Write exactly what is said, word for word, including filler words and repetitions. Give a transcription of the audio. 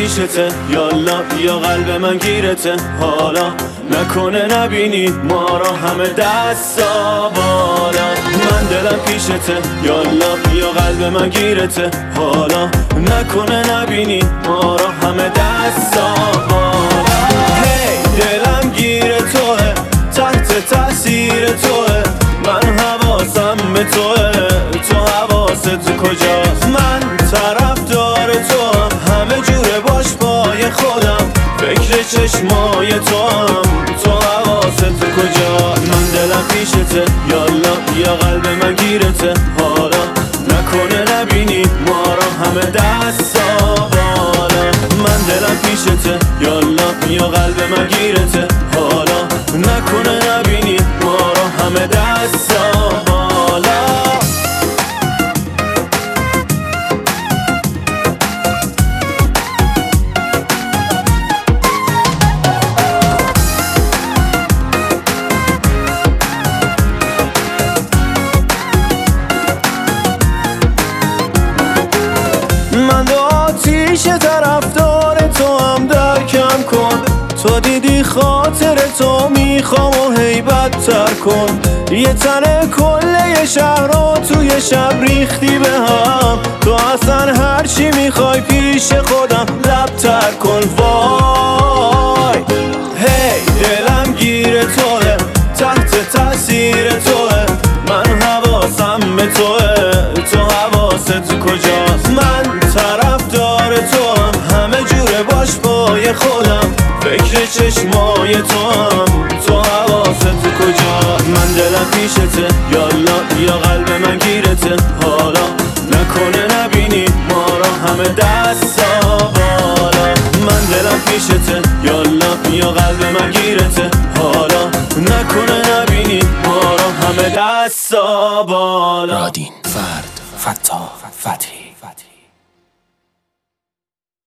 پیشته، یالا یا قلب من گیرته، حالا نکنه نبینی ما را همه دستا بالا. من دلم پیشته، یالا یا قلب من گیرته، حالا نکنه نبینی ما را همه دستا بالا. هی دلم گیر توه، تحت تاثیر توه، من حواسم به توه، تو حواست کجاست؟ من طرفدار توام، همه جوره باش پای خودم، فکر چشمای توام، تو حواست کجاست؟ من دلم پیشته، یالا یا قلب من گیرته، حالا نکنه نبینی ما را همه دستا بالا. من دلم پیشته، یالا یا قلب من گیرته، حالا نکنه نبینی ما را همه دستا بالا. من دو آتیش طرفدار تو هم درکم کن، تو دیدی خاطر تو میخوام و هیبت تر کن. یه تنه کله شهر رو توی شب ریختی به هم، تو اصلا هرچی میخوای پیش خودم لب تر کن. وای هی دلم گیر توه، تحت تاثیر توه، من حواسم به توه، تو حواست کجاست؟ من طرفدار توام، همه جوره باش پای خودم، فکر چشمای توام، تو حواست کجاست؟ من دلم پیشته، یالا یا قلب من گیرته، حالا نکنه نبینی ما را همه دستا بالا. من دلم پیشته، یالا یا قلب من گیرته، حالا نکنه نبینی ما را همه دستا بالا. رادین، فرد، فتا، فتحی.